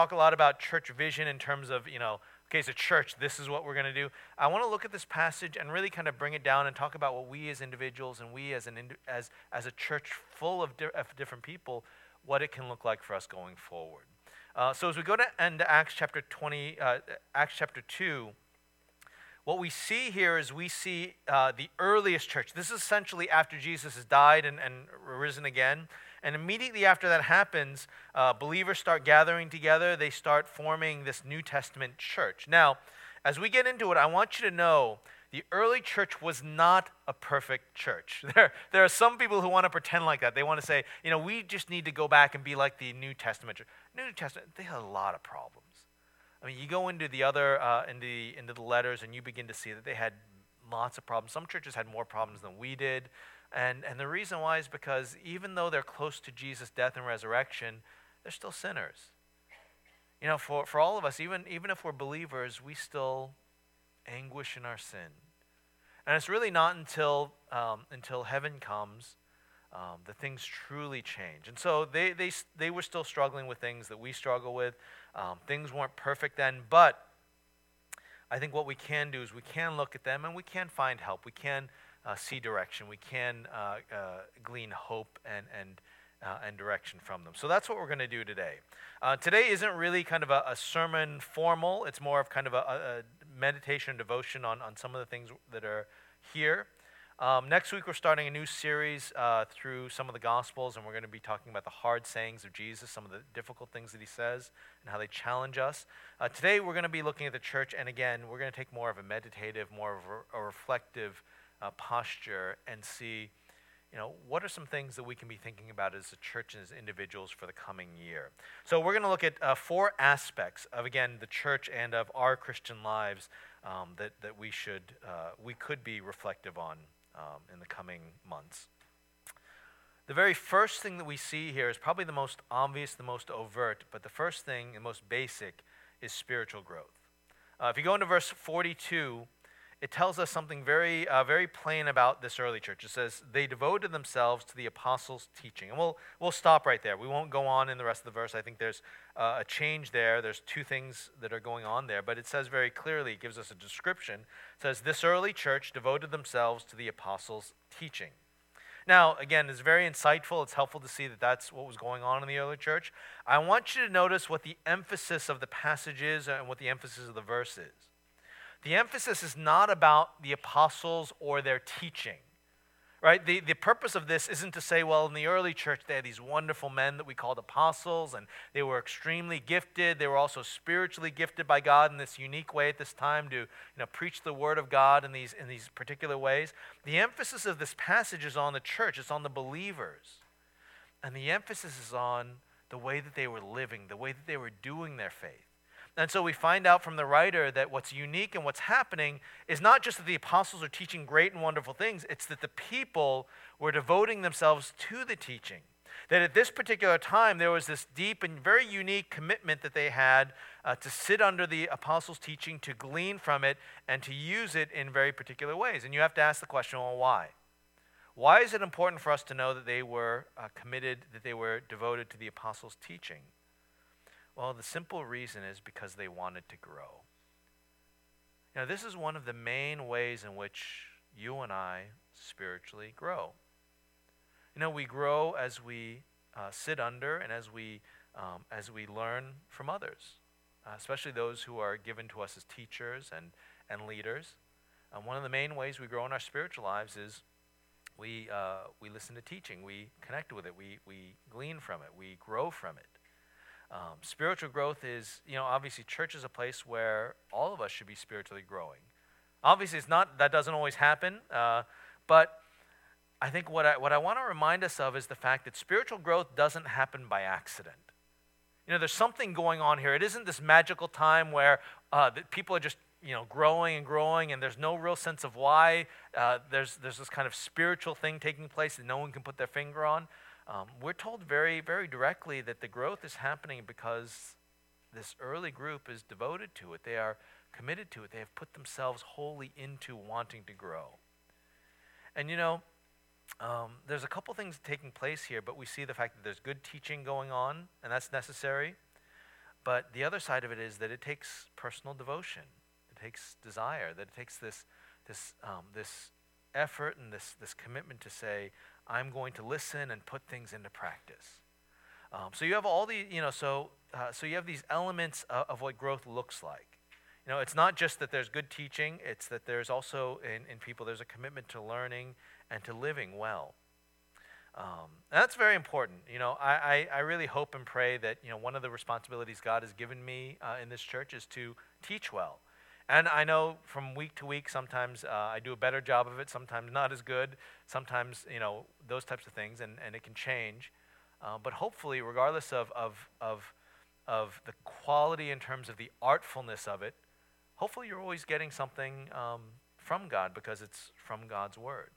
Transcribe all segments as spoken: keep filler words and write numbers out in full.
talk a lot about church vision in terms of, you know, okay, as a church, this is what we're going to do. I want to look at this passage and really kind of bring it down and talk about what we as individuals and we as an indi- as as a church full of, di- of different people, what it can look like for us going forward. Uh, so as we go to end Acts chapter twenty, uh, Acts chapter two, what we see here is we see uh, the earliest church. This is essentially after Jesus has died and, and risen again. And immediately after that happens, uh, believers start gathering together. They start forming this New Testament church. Now, as we get into it, I want you to know the early church was not a perfect church. There, there are some people who want to pretend like that. They want to say, you know, we just need to go back and be like the New Testament church. New Testament, they had a lot of problems. I mean, you go into the other, uh, into, the, into the letters, and you begin to see that they had lots of problems. Some churches had more problems than we did. And, and the reason why is because even though they're close to Jesus' death and resurrection, they're still sinners. You know, for, for all of us, even, even if we're believers, we still anguish in our sin. And it's really not until, um, until heaven comes um, that things truly change. And so they, they, they were still struggling with things that we struggle with. Um, things weren't perfect then, but I think what we can do is we can look at them and we can find help. We can uh, see direction. We can uh, uh, glean hope and and uh, and direction from them. So that's what we're going to do today. Uh, today isn't really kind of a, a sermon formal. It's more of kind of a, a meditation, devotion on, on some of the things that are here. Um, next week, we're starting a new series uh, through some of the Gospels, and we're going to be talking about the hard sayings of Jesus, some of the difficult things that he says, and how they challenge us. Uh, today, we're going to be looking at the church, and again, we're going to take more of a meditative, more of a, a reflective uh, posture and see, you know, what are some things that we can be thinking about as a church and as individuals for the coming year. So we're going to look at uh, four aspects of, again, the church and of our Christian lives um, that, that we should, uh, we could be reflective on Um, in the coming months. The very first thing that we see here is probably the most obvious, the most overt, but the first thing and most basic is spiritual growth. Uh, if you go into verse forty-two, it tells us something very, uh, very plain about this early church. It says, they devoted themselves to the apostles' teaching. And we'll, we'll stop right there. We won't go on in the rest of the verse. I think there's uh, a change there. There's two things that are going on there. But it says very clearly, it gives us a description. It says, this early church devoted themselves to the apostles' teaching. Now, again, it's very insightful. It's helpful to see that that's what was going on in the early church. I want you to notice what the emphasis of the passage is and what the emphasis of the verse is. The emphasis is not about the apostles or their teaching, right? The, the purpose of this isn't to say, well, in the early church, they had these wonderful men that we called apostles, and they were extremely gifted. They were also spiritually gifted by God in this unique way at this time to, you know, preach the word of God in these, in these particular ways. The emphasis of this passage is on the church. It's on the believers. And the emphasis is on the way that they were living, the way that they were doing their faith. And so we find out from the writer that what's unique and what's happening is not just that the apostles are teaching great and wonderful things, it's that the people were devoting themselves to the teaching. That at this particular time, there was this deep and very unique commitment that they had uh, to sit under the apostles' teaching, to glean from it, and to use it in very particular ways. And you have to ask the question, well, why? Why is it important for us to know that they were uh, committed, that they were devoted to the apostles' teaching? Well, the simple reason is because they wanted to grow. Now, this is one of the main ways in which you and I spiritually grow. You know, we grow as we uh, sit under and as we um, as we learn from others, uh, especially those who are given to us as teachers and, and leaders. Um, one of the main ways we grow in our spiritual lives is we uh, we listen to teaching, we connect with it, we we glean from it, we grow from it. Um, spiritual growth is, you know, obviously church is a place where all of us should be spiritually growing. Obviously, it's not, that doesn't always happen, uh, but I think what I, what I want to remind us of is the fact that spiritual growth doesn't happen by accident. You know, there's something going on here. It isn't this magical time where uh, that people are just, you know, growing and growing and there's no real sense of why. Uh, there's, there's this kind of spiritual thing taking place that no one can put their finger on. Um, we're told very, very directly that the growth is happening because this early group is devoted to it. They are committed to it. They have put themselves wholly into wanting to grow. And you know, um, there's a couple things taking place here, but we see the fact that there's good teaching going on, and that's necessary. But the other side of it is that it takes personal devotion. It takes desire. That it takes this this um, this effort and this this commitment to say, I'm going to listen and put things into practice. Um, so you have all the you know so uh, so you have these elements of, of what growth looks like. You know, it's not just that there's good teaching. It's that there's also in, in people there's a commitment to learning and to living well. Um, and that's very important. You know, I, I, I really hope and pray that, you know, one of the responsibilities God has given me uh, in this church is to teach well. And I know from week to week, sometimes uh, I do a better job of it, sometimes not as good, sometimes, you know, those types of things, and, and it can change. Uh, but hopefully, regardless of, of, of, of the quality in terms of the artfulness of it, hopefully you're always getting something um, from God because it's from God's Word.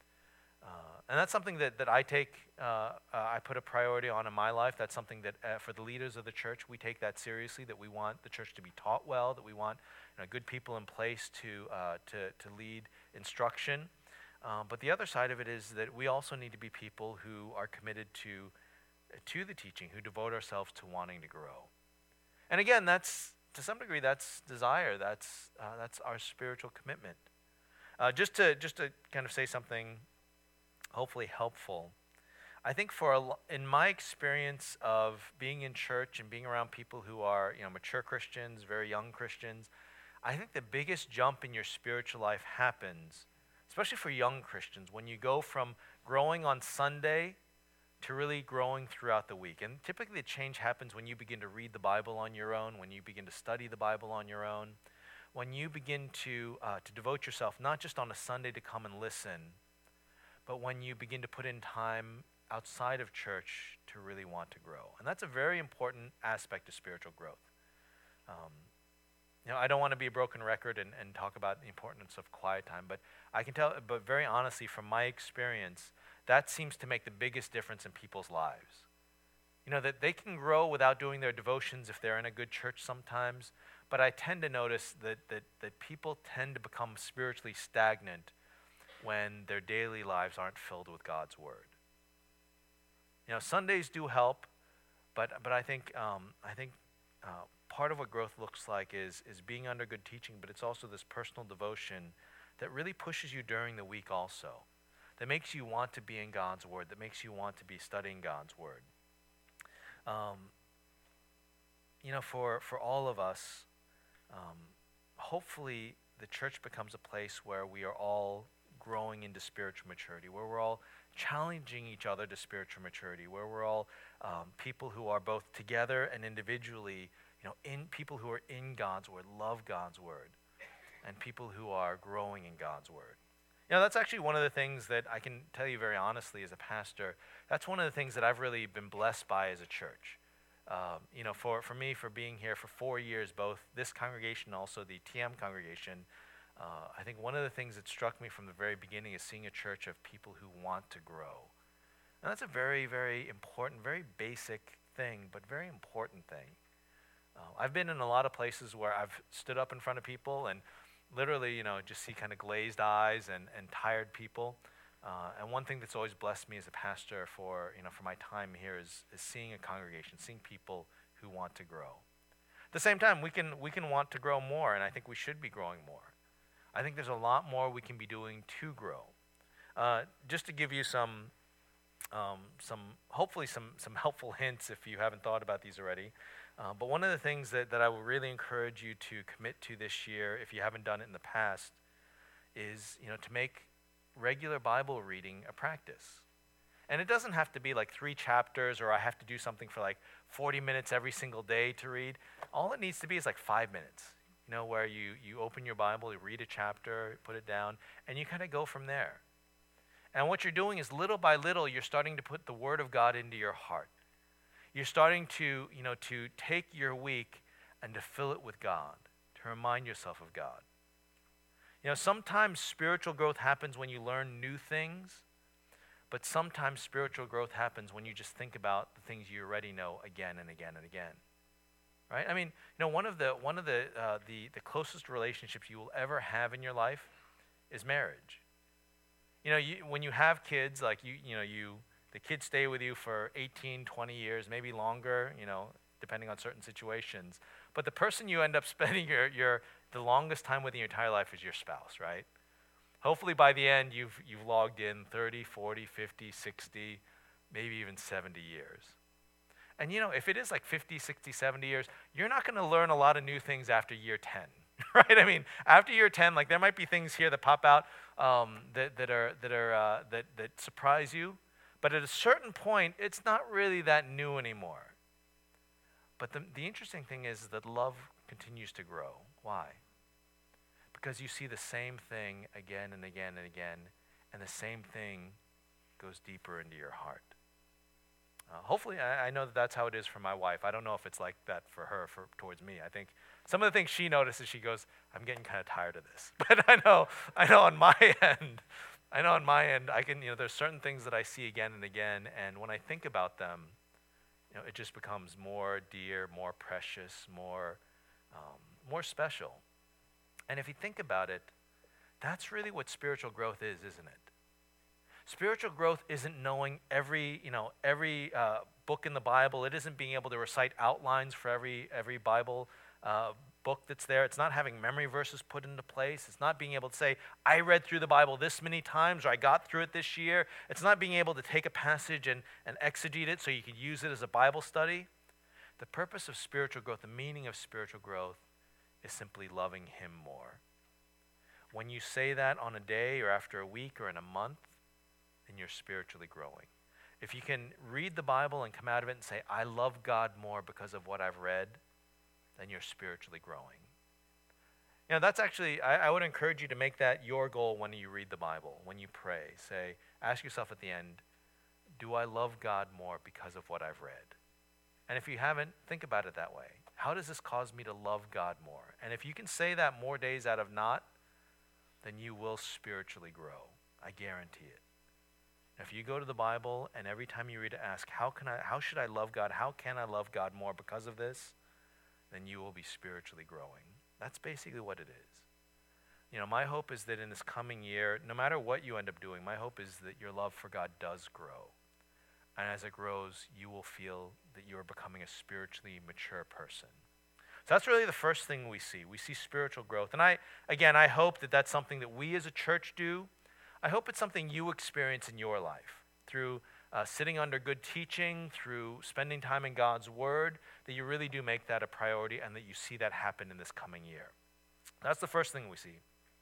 Uh, and that's something that, that I take, uh, uh, I put a priority on in my life. That's something that uh, for the leaders of the church, we take that seriously, that we want the church to be taught well, that we want you know, good people in place to, uh, to, to lead instruction. Uh, but the other side of it is that we also need to be people who are committed to, to the teaching, who devote ourselves to wanting to grow. And again, that's, to some degree, that's desire. That's, uh, that's our spiritual commitment. Uh, just to just to kind of say something hopefully helpful. I think for a, in my experience of being in church and being around people who are, you know, mature Christians, very young Christians, I think the biggest jump in your spiritual life happens, especially for young Christians, when you go from growing on Sunday to really growing throughout the week. And typically the change happens when you begin to read the Bible on your own, when you begin to study the Bible on your own, when you begin to uh, to devote yourself not just on a Sunday to come and listen, but when you begin to put in time outside of church to really want to grow. And that's a very important aspect of spiritual growth. Um, you know, I don't want to be a broken record and, and talk about the importance of quiet time, but I can tell, but very honestly, from my experience, that seems to make the biggest difference in people's lives. You know, that they can grow without doing their devotions if they're in a good church sometimes, but I tend to notice that that, that people tend to become spiritually stagnant when their daily lives aren't filled with God's Word. You know, Sundays do help, but but I think um, I think uh, part of what growth looks like is is being under good teaching, but it's also this personal devotion that really pushes you during the week also, that makes you want to be in God's Word, that makes you want to be studying God's Word. Um, you know, for for all of us, um, hopefully the church becomes a place where we are all growing into spiritual maturity, where we're all challenging each other to spiritual maturity, where we're all um, people who are both together and individually, you know, in people who are in God's Word, love God's Word, and people who are growing in God's Word. You know, that's actually one of the things that I can tell you very honestly as a pastor, that's one of the things that I've really been blessed by as a church. Um, you know, for, for me, for being here for four years, both this congregation and also the T M congregation, Uh, I think one of the things that struck me from the very beginning is seeing a church of people who want to grow. And that's a very, very important, very basic thing, but very important thing. Uh, I've been in a lot of places where I've stood up in front of people and literally, you know, just see kind of glazed eyes and, and tired people. Uh, and one thing that's always blessed me as a pastor for, you know, for my time here is, is seeing a congregation, seeing people who want to grow. At the same time, we can we can want to grow more, and I think we should be growing more. I think there's a lot more we can be doing to grow. Uh, just to give you some, um, some hopefully some some helpful hints if you haven't thought about these already. Uh, but one of the things that, that I would really encourage you to commit to this year, if you haven't done it in the past, is you know to make regular Bible reading a practice. And it doesn't have to be like three chapters or I have to do something for like forty minutes every single day to read. All it needs to be is like five minutes. You know, where you, you open your Bible, you read a chapter, put it down, and you kind of go from there. And what you're doing is little by little, you're starting to put the Word of God into your heart. You're starting to, you know, to take your week and to fill it with God, to remind yourself of God. You know, sometimes spiritual growth happens when you learn new things, but sometimes spiritual growth happens when you just think about the things you already know again and again and again. Right? I mean, you know, one of the one of the uh, the the closest relationships you will ever have in your life is marriage. You know, you, when you have kids, like you, you know, you the kids stay with you for eighteen, twenty years, maybe longer. You know, depending on certain situations. But the person you end up spending your, your the longest time with in your entire life is your spouse, right? Hopefully by the end, you've, you've logged in thirty, forty, fifty, sixty, maybe even seventy years. And you know, if it is like fifty, sixty, seventy years, you're not going to learn a lot of new things after year ten, right? I mean, after year ten, like there might be things here that pop out um, that, that, are, that, are, uh, that, that surprise you. But at a certain point, it's not really that new anymore. But the, the interesting thing is that love continues to grow. Why? Because you see the same thing again and again and again, and the same thing goes deeper into your heart. Uh, hopefully, I, I know that that's how it is for my wife. I don't know if it's like that for her, for towards me. I think some of the things she notices, she goes, "I'm getting kind of tired of this." But I know, I know on my end, I know on my end, I can, you know, there's certain things that I see again and again, and when I think about them, you know, it just becomes more dear, more precious, more, um, more special. And if you think about it, that's really what spiritual growth is, isn't it? Spiritual growth isn't knowing every, you know, every uh, book in the Bible. It isn't being able to recite outlines for every every Bible uh, book that's there. It's not having memory verses put into place. It's not being able to say, I read through the Bible this many times, or I got through it this year. It's not being able to take a passage and, and exegete it so you can use it as a Bible study. The purpose of spiritual growth, the meaning of spiritual growth, is simply loving Him more. When you say that on a day or after a week or in a month, then you're spiritually growing. If you can read the Bible and come out of it and say, I love God more because of what I've read, then you're spiritually growing. You know, that's actually, I, I would encourage you to make that your goal when you read the Bible, when you pray. Say, ask yourself at the end, do I love God more because of what I've read? And if you haven't, think about it that way. How does this cause me to love God more? And if you can say that more days out of not, then you will spiritually grow. I guarantee it. If you go to the Bible and every time you read it, ask, how can I, how should I love God? How can I love God more because of this? Then you will be spiritually growing. That's basically what it is. You know, my hope is that in this coming year, no matter what you end up doing, my hope is that your love for God does grow. And as it grows, you will feel that you are becoming a spiritually mature person. So that's really the first thing we see. We see spiritual growth. And I, again, I hope that that's something that we as a church do. I hope it's something you experience in your life through uh, sitting under good teaching, through spending time in God's Word, that you really do make that a priority and that you see that happen in this coming year. That's the first thing we see.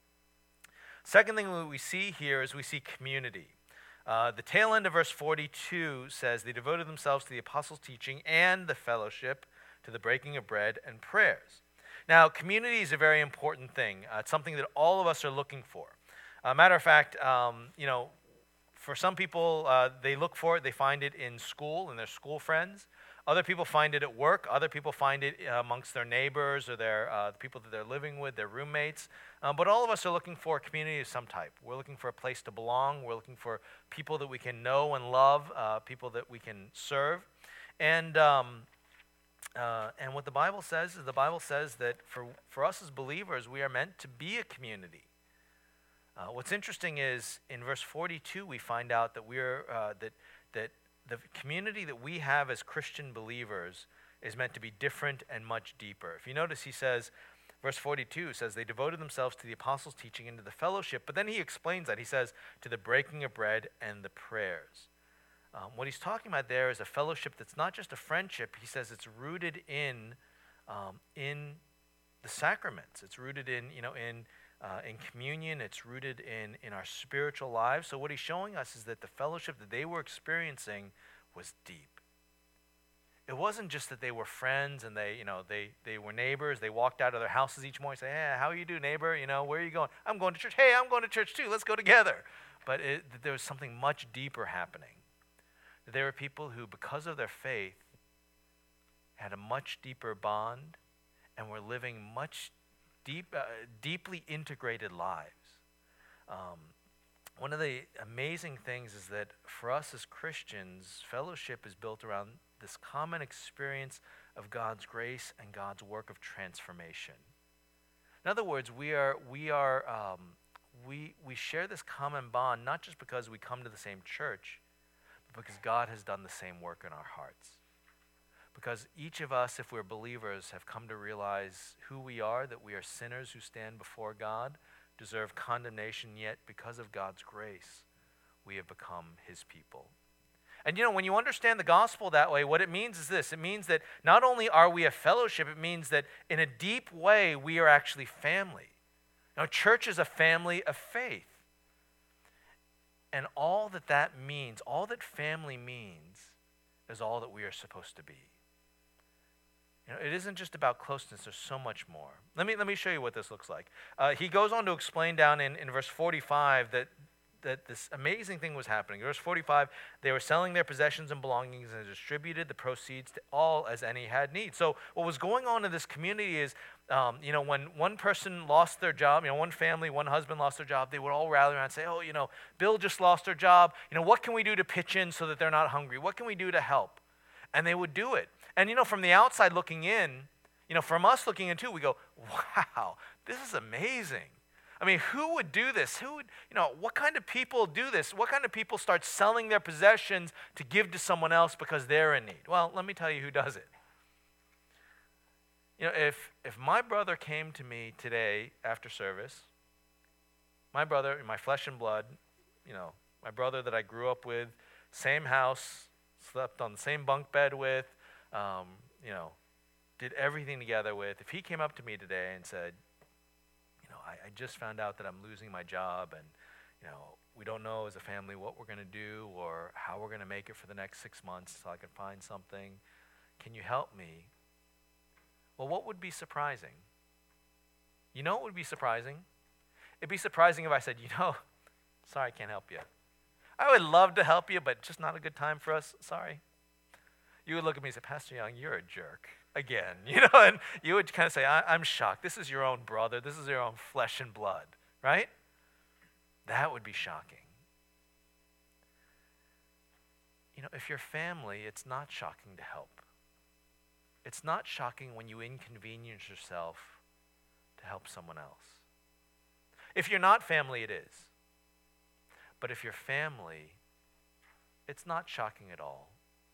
Second thing that we see here is we see community. Uh, the tail end of verse forty-two says, they devoted themselves to the apostles' teaching and the fellowship, to the breaking of bread and prayers. Now, community is a very important thing. Uh, it's something that all of us are looking for. Uh, matter of fact, um, you know, for some people, uh, they look for it, they find it in school, in their school friends. Other people find it at work. Other people find it uh, amongst their neighbors or their uh, the people that they're living with, their roommates. Um, but all of us are looking for a community of some type. We're looking for a place to belong. We're looking for people that we can know and love, uh, people that we can serve. And um, uh, and what the Bible says is the Bible says that for, for us as believers, we are meant to be a community. Uh, what's interesting is in verse forty-two, we find out that we're uh, that that the community that we have as Christian believers is meant to be different and much deeper. If you notice, he says, verse forty-two says, they devoted themselves to the apostles' teaching and to the fellowship. But then he explains that. He says, to the breaking of bread and the prayers. Um, what he's talking about there is a fellowship that's not just a friendship. He says it's rooted in um, in the sacraments. It's rooted in, you know, in Uh, in communion. It's rooted in, in our spiritual lives. So what he's showing us is that the fellowship that they were experiencing was deep. It wasn't just that they were friends and they, you know, they, they were neighbors. They walked out of their houses each morning and say, hey, how you do, neighbor? You know, where are you going? I'm going to church. Hey, I'm going to church too. Let's go together. But it, there was something much deeper happening. There were people who, because of their faith, had a much deeper bond and were living much Deep, uh, deeply integrated lives. Um, one of the amazing things is that for us as Christians, fellowship is built around this common experience of God's grace and God's work of transformation. In other words, we are we are um, we we share this common bond not just because we come to the same church, but because God has done the same work in our hearts. Because each of us, if we're believers, have come to realize who we are, that we are sinners who stand before God, deserve condemnation, yet because of God's grace, we have become his people. And you know, when you understand the gospel that way, what it means is this. It means that not only are we a fellowship, it means that in a deep way, we are actually family. Now, church is a family of faith. And all that that means, all that family means, is all that we are supposed to be. You know, it isn't just about closeness. There's so much more. Let me, let me show you what this looks like. Uh, he goes on to explain down in, in verse forty-five that that this amazing thing was happening. Verse forty-five, they were selling their possessions and belongings and distributed the proceeds to all as any had need. So what was going on in this community is, um, you know, when one person lost their job, you know, one family, one husband lost their job, they would all rally around and say, oh, you know, Bill just lost their job. You know, what can we do to pitch in so that they're not hungry? What can we do to help? And they would do it. And, you know, from the outside looking in, you know, from us looking in too, we go, wow, this is amazing. I mean, who would do this? Who would, you know, what kind of people do this? What kind of people start selling their possessions to give to someone else because they're in need? Well, let me tell you who does it. You know, if if my brother came to me today after service, my brother, my flesh and blood, you know, my brother that I grew up with, same house, slept on the same bunk bed with, um, you know, did everything together with, if he came up to me today and said, I, I just found out that I'm losing my job and, you know, we don't know as a family what we're going to do or how we're going to make it for the next six months so I can find something. Can you help me? Well, what would be surprising? You know what would be surprising? It'd be surprising if I said, you know, sorry, I can't help you. I would love to help you, but just not a good time for us. Sorry. You would look at me and say, Pastor Young, you're a jerk. Again, you know, and you would kind of say, I, I'm shocked. This is your own brother. This is your own flesh and blood, right? That would be shocking. You know, if you're family, it's not shocking to help. It's not shocking when you inconvenience yourself to help someone else. If you're not family, it is. But if you're family, it's not shocking at all.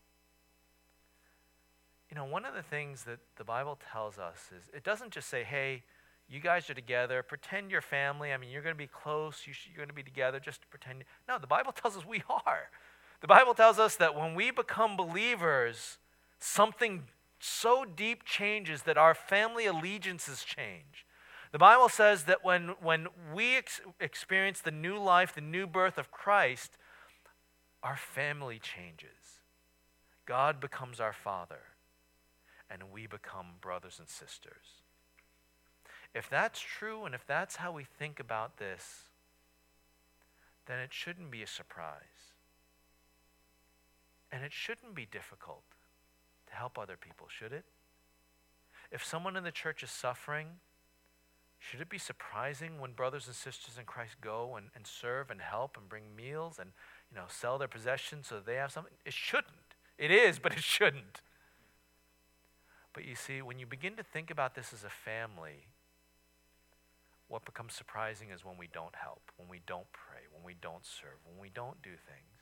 You know, one of the things that the Bible tells us is it doesn't just say, hey, you guys are together, pretend you're family. I mean, you're going to be close, you should, you're going to be together, just pretend. No, the Bible tells us we are. The Bible tells us that when we become believers, something so deep changes that our family allegiances change. The Bible says that when, when we ex- experience the new life, the new birth of Christ, our family changes. God becomes our Father. And we become brothers and sisters. If that's true, and if that's how we think about this, then it shouldn't be a surprise. And it shouldn't be difficult to help other people, should it? If someone in the church is suffering, should it be surprising when brothers and sisters in Christ go and, and serve and help and bring meals and, you know, sell their possessions so that they have something? It shouldn't. It is, but it shouldn't. But you see, when you begin to think about this as a family, what becomes surprising is when we don't help, when we don't pray, when we don't serve, when we don't do things.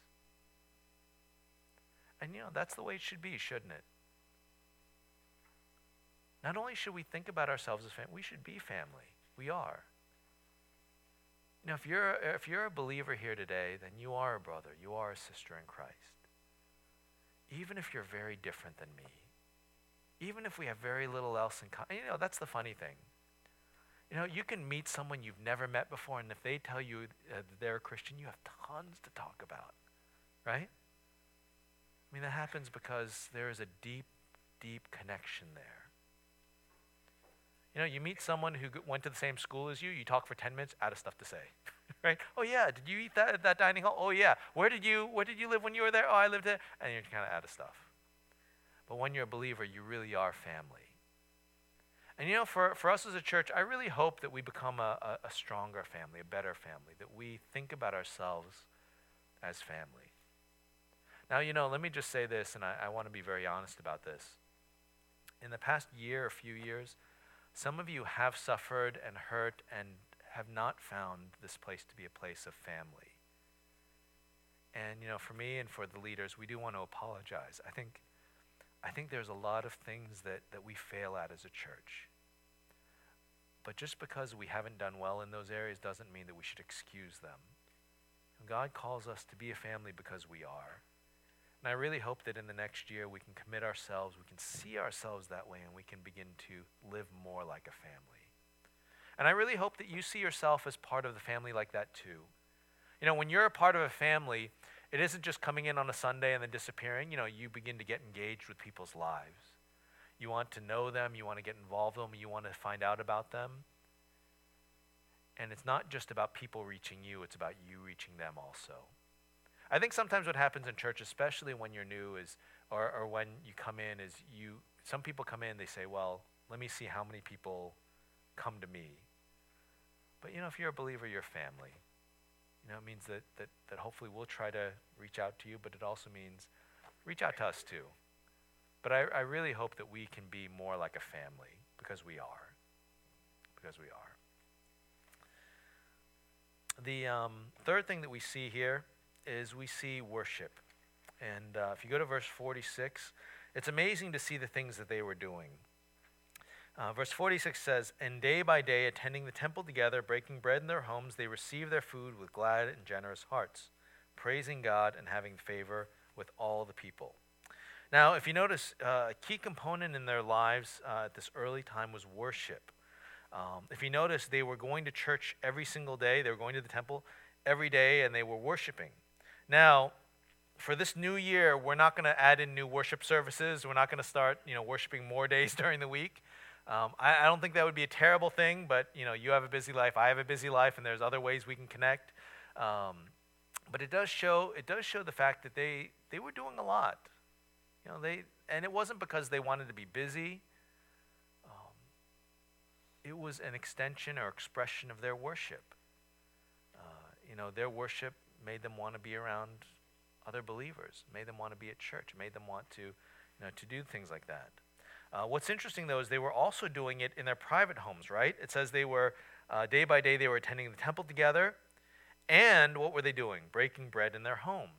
And you know, that's the way it should be, shouldn't it? Not only should we think about ourselves as family, we should be family. We are. You know, if you're, if you're a believer here today, then you are a brother, you are a sister in Christ. Even if you're very different than me. Even if we have very little else in common. You know, that's the funny thing. You know, you can meet someone you've never met before, and if they tell you uh, they're a Christian, you have tons to talk about, right? I mean, that happens because there is a deep, deep connection there. You know, you meet someone who went to the same school as you, you talk for ten minutes, out of stuff to say, right? Oh yeah, did you eat that at that dining hall? Oh yeah, where did you, where did you live when you were there? Oh, I lived there, and you're kind of out of stuff. But when you're a believer, you really are family. And you know, for, for us as a church, I really hope that we become a, a, a stronger family, a better family, that we think about ourselves as family. Now, you know, let me just say this, and I, I want to be very honest about this. In the past year or few years, some of you have suffered and hurt and have not found this place to be a place of family. And, you know, for me and for the leaders, we do want to apologize. I think I think there's a lot of things that, that we fail at as a church. But just because we haven't done well in those areas doesn't mean that we should excuse them. God calls us to be a family because we are. And I really hope that in the next year we can commit ourselves, we can see ourselves that way, and we can begin to live more like a family. And I really hope that you see yourself as part of the family like that too. You know, when you're a part of a family, it isn't just coming in on a Sunday and then disappearing. You know, you begin to get engaged with people's lives. You want to know them, you want to get involved with them, you want to find out about them. And it's not just about people reaching you, it's about you reaching them also. I think sometimes what happens in church, especially when you're new, is, or, or when you come in, is you, some people come in, they say, well, let me see how many people come to me. But you know, if you're a believer, you're family. You know, it means that, that, that hopefully we'll try to reach out to you, but it also means reach out to us too. But I, I really hope that we can be more like a family, because we are. Because we are. The um, third thing that we see here is we see worship. And uh, if you go to verse forty-six, it's amazing to see the things that they were doing. Uh, verse forty-six says, "And day by day, attending the temple together, breaking bread in their homes, they received their food with glad and generous hearts, praising God and having favor with all the people." Now, if you notice, uh, a key component in their lives uh, at this early time was worship. Um, if you notice, they were going to church every single day. They were going to the temple every day, and they were worshiping. Now, for this new year, we're not going to add in new worship services. We're not going to start, you know, worshiping more days during the week. Um, I, I don't think that would be a terrible thing, but, you know, you have a busy life, I have a busy life, and there's other ways we can connect. Um, but it does show, it does show the fact that they, they were doing a lot. You know, they, and it wasn't because they wanted to be busy. Um, it was an extension or expression of their worship. Uh, you know, their worship made them want to be around other believers, made them want to be at church, made them want to, you know, to do things like that. Uh, what's interesting, though, is they were also doing it in their private homes, right? It says they were, uh, day by day, they were attending the temple together, and what were they doing? Breaking bread in their homes.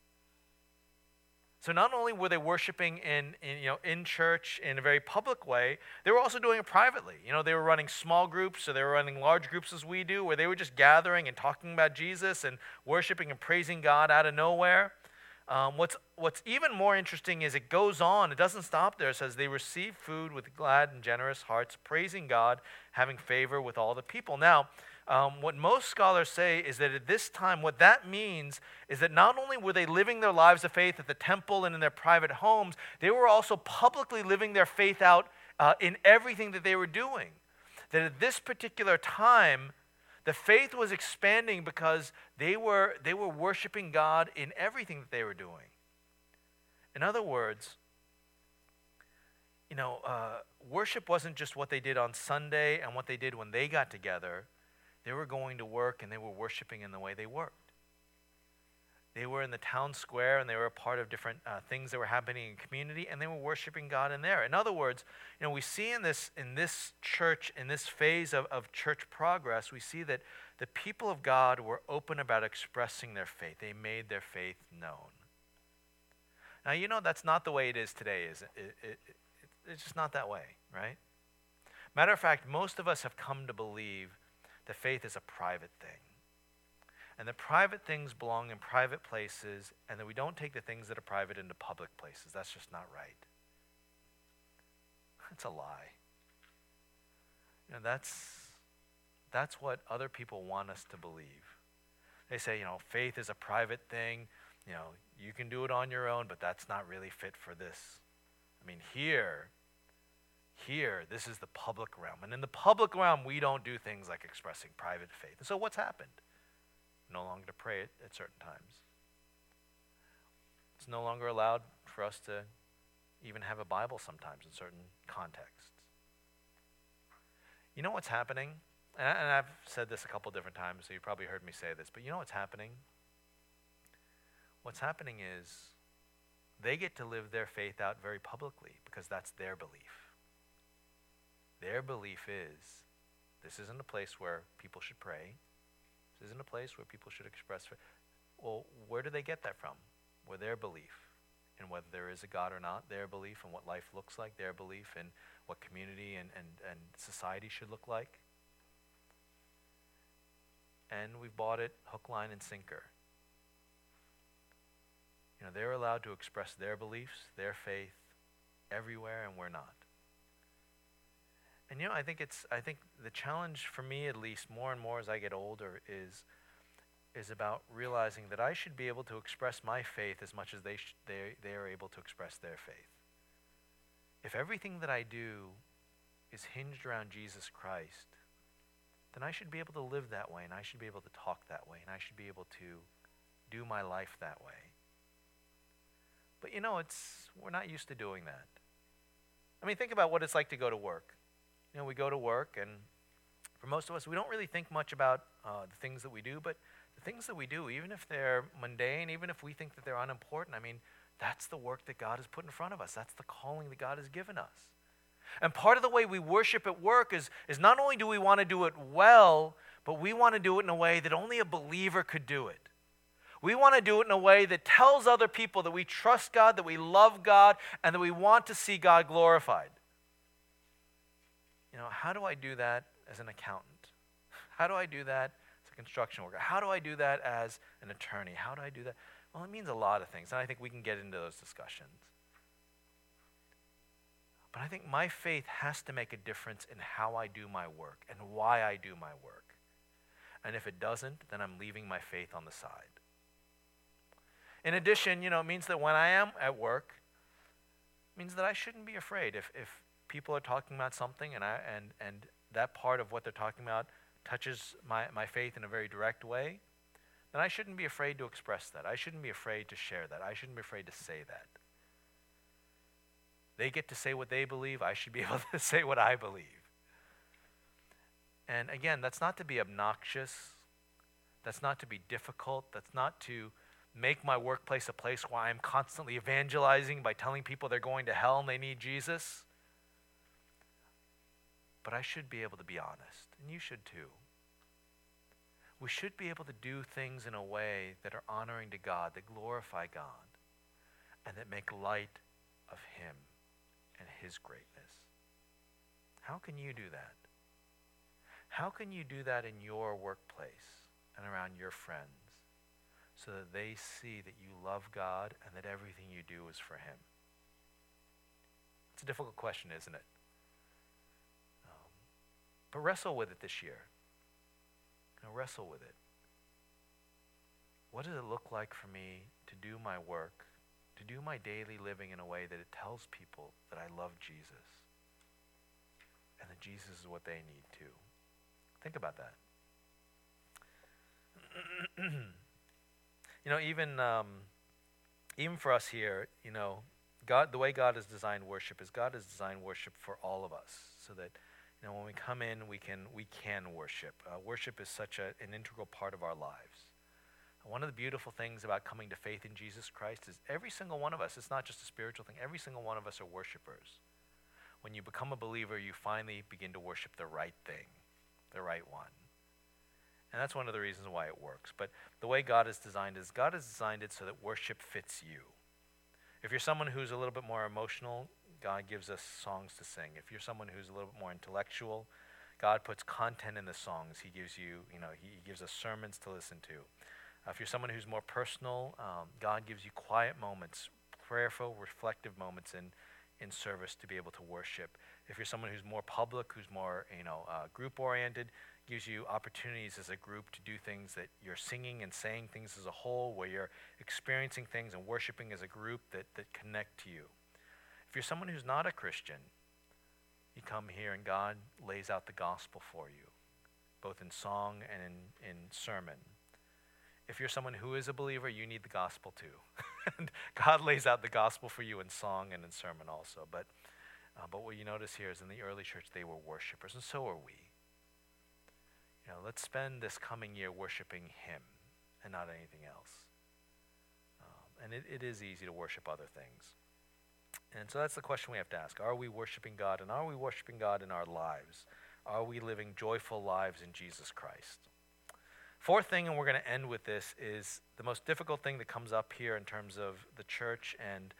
So not only were they worshiping in, in, you know, in church in a very public way, they were also doing it privately. You know, they were running small groups, or they were running large groups as we do, where they were just gathering and talking about Jesus and worshiping and praising God out of nowhere. Um, what's what's even more interesting is it goes on. It doesn't stop there. It says they received food with glad and generous hearts, praising God, having favor with all the people. Now, um, what most scholars say is that at this time, what that means is that not only were they living their lives of faith at the temple and in their private homes, they were also publicly living their faith out uh, in everything that they were doing. That at this particular time, the faith was expanding because they were they were worshiping God in everything that they were doing. In other words, you know, uh, worship wasn't just what they did on Sunday and what they did when they got together. They were going to work and they were worshiping in the way they worked. They were in the town square and they were a part of different uh, things that were happening in community, and they were worshiping God in there. In other words, you know, we see in this in this church, in this phase of, of church progress, we see that the people of God were open about expressing their faith. They made their faith known. Now, you know, that's not the way it is today, is it? It, it, it? It's just not that way, right? Matter of fact, most of us have come to believe that faith is a private thing. And that private things belong in private places, and that we don't take the things that are private into public places. That's just not right. That's a lie. You know, that's, that's what other people want us to believe. They say, you know, faith is a private thing. You know, you can do it on your own, but that's not really fit for this. I mean, here, here, this is the public realm. And in the public realm, we don't do things like expressing private faith. And so what's happened? No longer to pray at, at certain times. It's no longer allowed for us to even have a Bible sometimes in certain contexts. You know what's happening? And, I, and I've said this a couple different times, so you probably heard me say this, but you know what's happening? What's happening is they get to live their faith out very publicly because that's their belief. Their belief is, this isn't a place where people should pray. This isn't a place where people should express faith. Well, where do they get that from? Well, their belief in whether there is a God or not, their belief in what life looks like, their belief in what community and, and, and society should look like. And we've bought it hook, line, and sinker. You know, they're allowed to express their beliefs, their faith everywhere, and we're not. And you know, I think it's I think the challenge for me, at least, more and more as I get older, is is about realizing that I should be able to express my faith as much as they sh- they they are able to express their faith. If everything that I do is hinged around Jesus Christ, then I should be able to live that way, and I should be able to talk that way, and I should be able to do my life that way. But you know, it's we're not used to doing that. I mean, think about what it's like to go to work. You know, we go to work, and for most of us, we don't really think much about uh, the things that we do, but the things that we do, even if they're mundane, even if we think that they're unimportant, I mean, that's the work that God has put in front of us. That's the calling that God has given us. And part of the way we worship at work is, is not only do we want to do it well, but we want to do it in a way that only a believer could do it. We want to do it in a way that tells other people that we trust God, that we love God, and that we want to see God glorified. You know, how do I do that as an accountant? How do I do that as a construction worker? How do I do that as an attorney? How do I do that? Well, it means a lot of things, and I think we can get into those discussions. But I think my faith has to make a difference in how I do my work and why I do my work. And if it doesn't, then I'm leaving my faith on the side. In addition, you know, it means that when I am at work, it means that I shouldn't be afraid. If if people are talking about something and I and and that part of what they're talking about touches my, my faith in a very direct way, then I shouldn't be afraid to express that. I shouldn't be afraid to share that. I shouldn't be afraid to say that. They get to say what they believe. I should be able to say what I believe. And again, that's not to be obnoxious. That's not to be difficult. That's not to make my workplace a place where I'm constantly evangelizing by telling people they're going to hell and they need Jesus. But I should be able to be honest, and you should too. We should be able to do things in a way that are honoring to God, that glorify God, and that make light of Him and His greatness. How can you do that? How can you do that in your workplace and around your friends so that they see that you love God and that everything you do is for Him? It's a difficult question, isn't it? Um, but wrestle with it this year. You know, wrestle with it. What does it look like for me to do my work, to do my daily living in a way that it tells people that I love Jesus and that Jesus is what they need too? Think about that. You know, even um, even for us here, you know, God, the way God has designed worship is God has designed worship for all of us, so that you know when we come in, we can we can worship. Uh, worship is such a, an integral part of our lives. One of the beautiful things about coming to faith in Jesus Christ is every single one of us, it's not just a spiritual thing, every single one of us are worshipers. When you become a believer, you finally begin to worship the right thing, the right one. And that's one of the reasons why it works. But the way God is designed is God has designed it so that worship fits you. If you're someone who's a little bit more emotional, God gives us songs to sing. If you're someone who's a little bit more intellectual, God puts content in the songs. He gives you, you know, He gives us sermons to listen to. Uh, if you're someone who's more personal, um, God gives you quiet moments, prayerful, reflective moments in, in service to be able to worship. If you're someone who's more public, who's more you know uh, group-oriented, gives you opportunities as a group to do things that you're singing and saying things as a whole, where you're experiencing things and worshiping as a group that, that connect to you. If you're someone who's not a Christian, you come here and God lays out the gospel for you, both in song and in, in sermon. If you're someone who is a believer, you need the gospel too. And God lays out the gospel for you in song and in sermon also. But, uh, but what you notice here is in the early church, they were worshipers, and so are we. You know, let's spend this coming year worshiping Him and not anything else. Um, and it, it is easy to worship other things. And so that's the question we have to ask. Are we worshiping God, and are we worshiping God in our lives? Are we living joyful lives in Jesus Christ? Fourth thing, and we're going to end with this, is the most difficult thing that comes up here in terms of the church and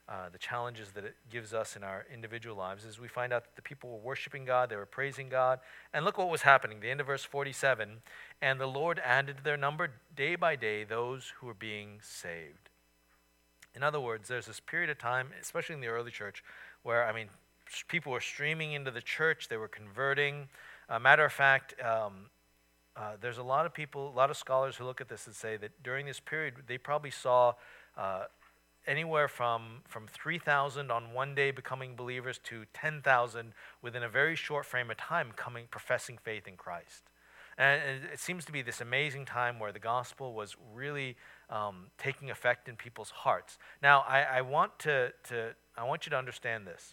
uh, the challenges that it gives us in our individual lives, is we find out that the people were worshiping God, they were praising God, and look what was happening. The end of verse forty-seven, and the Lord added to their number day by day those who were being saved. In other words, there's this period of time, especially in the early church, where, I mean, people were streaming into the church, they were converting. Uh, matter of fact, um, uh, there's a lot of people, a lot of scholars who look at this and say that during this period, they probably saw uh, anywhere from, from three thousand on one day becoming believers to ten thousand within a very short frame of time coming, professing faith in Christ. And it, it seems to be this amazing time where the gospel was really um, taking effect in people's hearts. Now, I, I want to, to I want you to understand this.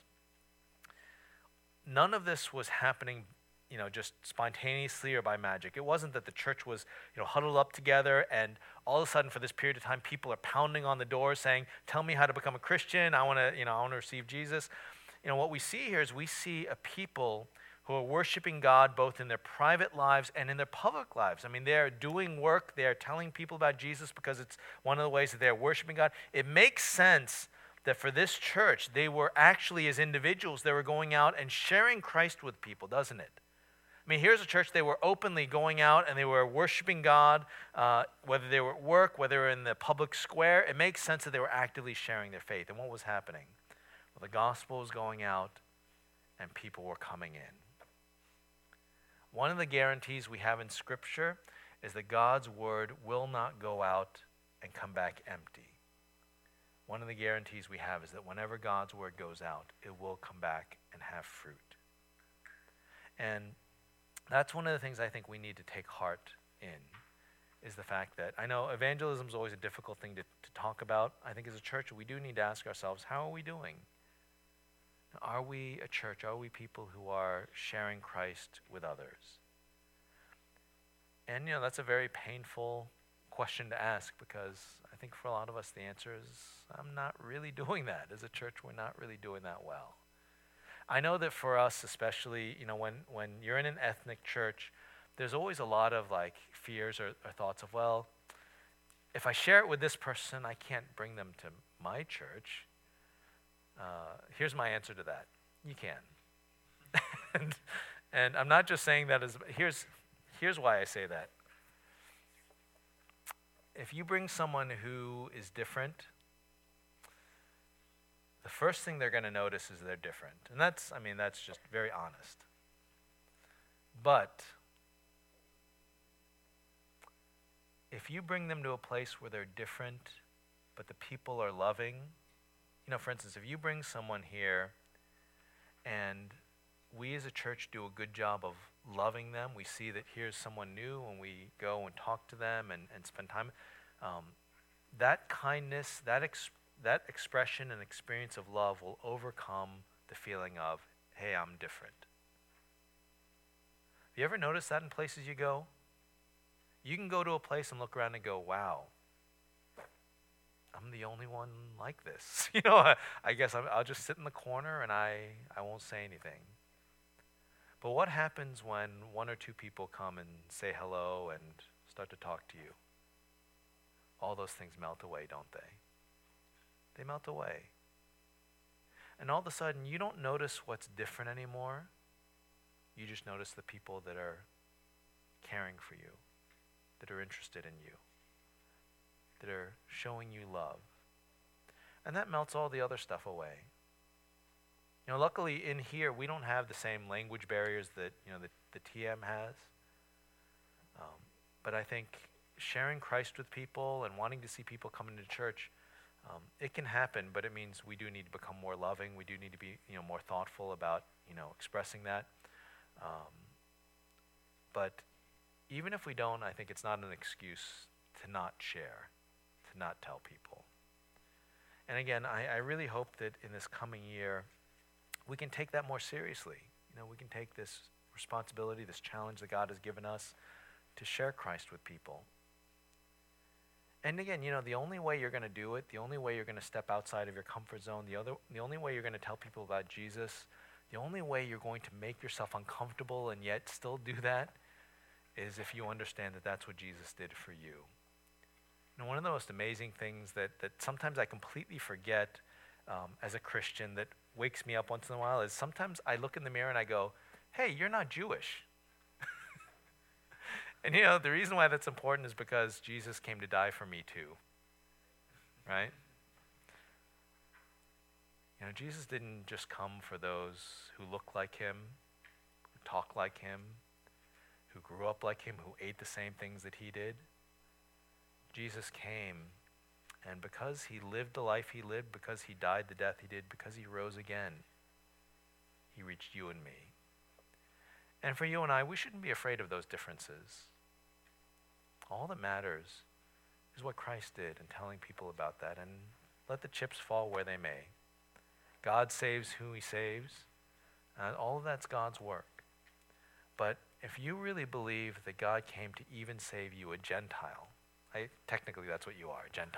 None of this was happening, you know, just spontaneously or by magic. It wasn't that the church was, you know, huddled up together and all of a sudden for this period of time people are pounding on the door saying, "Tell me how to become a Christian. I want to, you know, I want to receive Jesus." You know, what we see here is we see a people who are worshiping God both in their private lives and in their public lives. I mean, they're doing work, they're telling people about Jesus because it's one of the ways that they're worshiping God. It makes sense that for this church, they were actually, as individuals, they were going out and sharing Christ with people, doesn't it? I mean, here's a church, they were openly going out and they were worshiping God, uh, whether they were at work, whether they were in the public square. It makes sense that they were actively sharing their faith. And what was happening? Well, the gospel was going out and people were coming in. One of the guarantees we have in Scripture is that God's word will not go out and come back empty. One of the guarantees we have is that whenever God's word goes out, it will come back and have fruit. And that's one of the things I think we need to take heart in, is the fact that, I know evangelism is always a difficult thing to, to talk about. I think as a church, we do need to ask ourselves, how are we doing? Are we a church? Are we people who are sharing Christ with others? And, you know, that's a very painful question to ask, because I think for a lot of us the answer is, I'm not really doing that. As a church, we're not really doing that well. I know that for us especially, you know, when, when you're in an ethnic church, there's always a lot of like fears or, or thoughts of, well, if I share it with this person, I can't bring them to my church. Uh, here's my answer to that. You can. and, and I'm not just saying that as, here's, here's why I say that. If you bring someone who is different, the first thing they're going to notice is they're different. And that's, I mean, that's just very honest. But if you bring them to a place where they're different, but the people are loving, you know, for instance, if you bring someone here and we as a church do a good job of loving them, we see that here's someone new and we go and talk to them and, and spend time, um, that kindness, that ex- that expression and experience of love will overcome the feeling of, hey, I'm different. Have you ever noticed that in places you go? You can go to a place and look around and go, wow, I'm the only one like this. You know, I, I guess I'm, I'll just sit in the corner and I, I won't say anything. But what happens when one or two people come and say hello and start to talk to you? All those things melt away, don't they? They melt away. And all of a sudden, you don't notice what's different anymore. You just notice the people that are caring for you, that are interested in you, that are showing you love. And that melts all the other stuff away. You know, luckily in here, we don't have the same language barriers that, you know, the, the T M has. Um, but I think sharing Christ with people and wanting to see people come into church, um, it can happen, but it means we do need to become more loving. We do need to be, you know, more thoughtful about, you know, expressing that. Um, but even if we don't, I think it's not an excuse to not share, to not tell people. And again, I, I really hope that in this coming year, we can take that more seriously. You know, we can take this responsibility, this challenge that God has given us to share Christ with people. And again, you know, the only way you're going to do it, the only way you're going to step outside of your comfort zone, the other, the only way you're going to tell people about Jesus, the only way you're going to make yourself uncomfortable and yet still do that is if you understand that that's what Jesus did for you. And one of the most amazing things that, that sometimes I completely forget um, as a Christian that wakes me up once in a while is sometimes I look in the mirror and I go, hey, you're not Jewish. And you know, the reason why that's important is because Jesus came to die for me too, right? You know, Jesus didn't just come for those who look like him, who talk like him, who grew up like him, who ate the same things that he did. Jesus came, and because he lived the life he lived, because he died the death he did, because he rose again, he reached you and me. And for you and I, we shouldn't be afraid of those differences. All that matters is what Christ did and telling people about that, and let the chips fall where they may. God saves who he saves, and all of that's God's work. But if you really believe that God came to even save you, a Gentile, I, technically that's what you are, a Gentile.